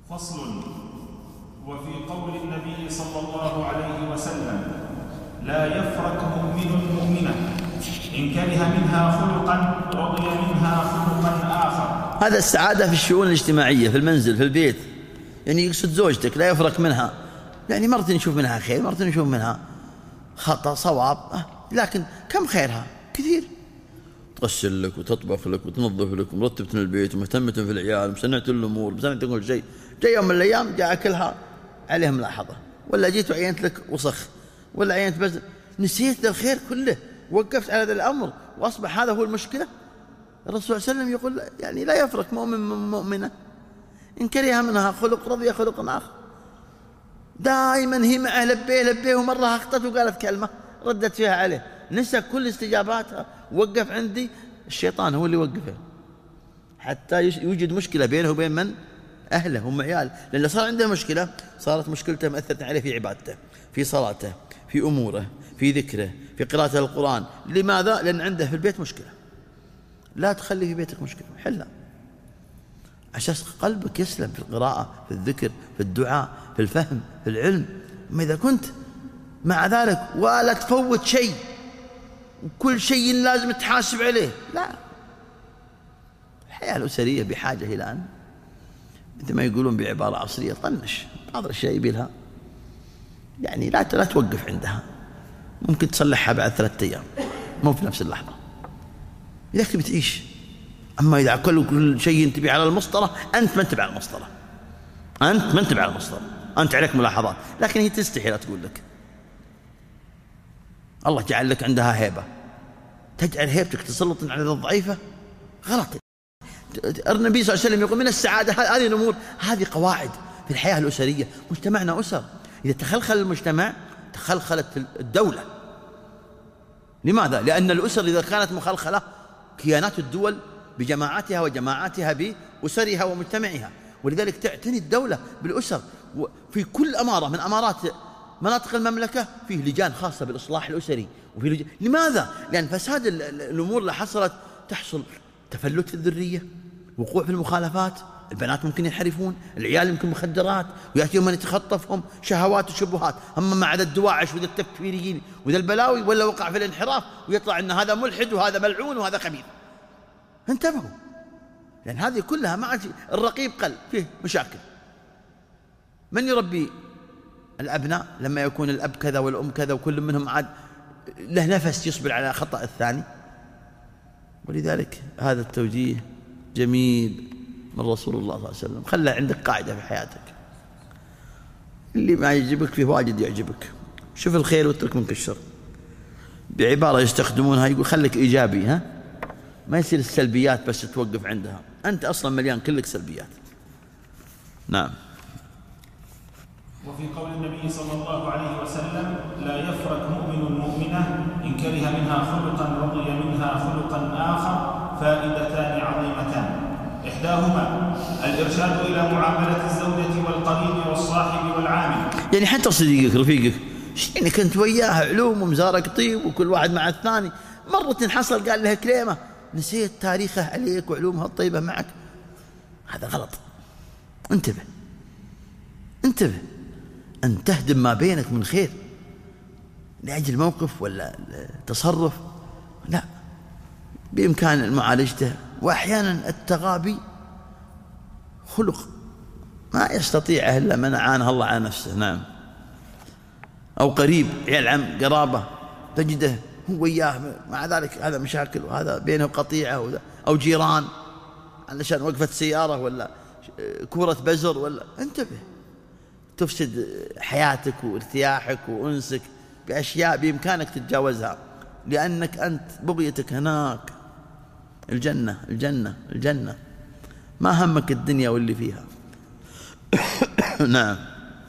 فصل. وفي قول النبي صلى الله عليه وسلم: لا يفرق مؤمن مؤمنة إن كره منها خلقا رضي منها خلقا آخر. هذا السعادة في الشؤون الاجتماعية، في المنزل، في البيت. يعني يقصد زوجتك لا يفرق منها، يعني مرة نشوف منها خير، مرة نشوف منها خطأ صواب، لكن كم خيرها كثير. تغسل لك وتطبخ لك وتنظف لك ومرتبة البيت ومهتمة في العيال ومسنعة الأمور ومسنعة كل شيء. جاء يوم من الأيام جاء كلها عليها ملاحظة، ولا جيت وعينت لك وسخ، ولا عينت بس نسيت الخير كله، وقفت على هذا الأمر وأصبح هذا هو المشكلة. الرسول صلى الله عليه وسلم يقول يعني لا يفرق مؤمن من مؤمنة إن كره منها خلق رضي خلق آخر. دائما هي معه لبيه، ومرة أخطأت وقالت كلمة ردت فيها عليه، نسى كل استجاباتها، وقف عندي. الشيطان هو اللي وقفه حتى يوجد مشكلة بينه وبين من؟ أهله هم عيال. لأن صار عنده مشكلة، صارت مشكلته مأثرة عليه في عبادته، في صلاته، في أموره، في ذكره، في قراءة القرآن. لماذا؟ لأن عنده في البيت مشكلة. لا تخلي في بيتك مشكلة، حلها عشان قلبك يسلم في القراءة، في الذكر، في الدعاء، في الفهم، في العلم. أما إذا كنت مع ذلك ولا تفوت شيء وكل شيء لازم تحاسب عليه، لا. الحياة الأسرية بحاجة إلى أن مثل ما يقولون بعبارة عصرية طنش بعض الأشياء يبيلها، يعني لا توقف عندها، ممكن تصلحها بعد 3 أيام، مو في نفس اللحظة إذا كنت بتعيش. أما إذا كل شيء ينتبه على المسطرة، أنت ما انتبه على المسطرة، أنت ما انتبه على المسطرة، أنت عليك ملاحظات، لكن هي تستحي لا تقول لك. الله جعل لك عندها هيبة، تجعل هيبتك تسلط على الضعيفة، غلط. النبي صلى الله عليه وسلم يقول من السعادة هذه الأمور، هذه قواعد في الحياة الأسرية. مجتمعنا أسر، إذا تخلخل المجتمع تخلخلت الدولة. لماذا؟ لأن الأسر إذا كانت مخلخلة كيانات الدول بجماعاتها وجماعاتها بأسرها ومجتمعها. ولذلك تعتني الدولة بالأسر. في كل أمارة من أمارات مناطق المملكة فيه لجان خاصة بالإصلاح الأسري، وفي لماذا؟ لأن فساد الأمور اللي حصلت تحصل تفلت في الذرية، وقوع في المخالفات، البنات ممكن ينحرفون، العيال يمكن مخدرات، ويأتيهم من يتخطفهم شهوات وشبهات. أما مع ذا الدواعش وذا التكفيريين وذا البلاوي، ولا وقع في الانحراف ويطلع أن هذا ملحد وهذا ملعون وهذا خبيث. انتبهوا، لأن هذه كلها مع الرقيب قل فيه مشاكل. من يربي الأبناء لما يكون الأب كذا والأم كذا وكل منهم عاد له نفس يصبر على خطأ الثاني؟ ولذلك هذا التوجيه جميل من رسول الله صلى الله عليه وسلم. خلى عندك قاعدة في حياتك، اللي ما يعجبك فيه واجد يعجبك، شوف الخير واترك منك الشر. بعبارة يستخدمونها يقول خليك إيجابي، ما يصير السلبيات بس توقف عندها، أنت أصلا مليان كلك سلبيات. نعم. وفي قول النبي صلى الله عليه وسلم: لا يفرق مؤمن مؤمنة إن كره منها خلقا رضي منها خلقا آخر، فائدتان عظيمتان. إحداهما الإرشاد إلى معاملة الزوجة والقريب والصاحب والعامل. يعني حتى صديقك رفيقك يعني كنت وياه علوم ومزارك طيب وكل واحد مع الثاني، مرة حصل قال له كلمة نسيت تاريخه عليك وعلومها الطيبة معك، هذا غلط. انتبه أن تهدم ما بينك من خير لأجل موقف ولا تصرف، لا، بإمكان معالجته. وأحيانا التغابي خلق ما يستطيعه إلا من أعانه الله على نفسه. نعم. أو قريب، عيال عم، قرابة، تجده هو وياه مع ذلك هذا مشاكل وهذا بينه قطيعة، أو جيران علشان وقفت سيارة ولا كورة بزر ولا. انتبه، تفسد حياتك وارتياحك وأنسك بأشياء بإمكانك تتجاوزها، لأنك أنت بغيتك هناك الجنة الجنة الجنة، ما همك الدنيا واللي فيها. نعم.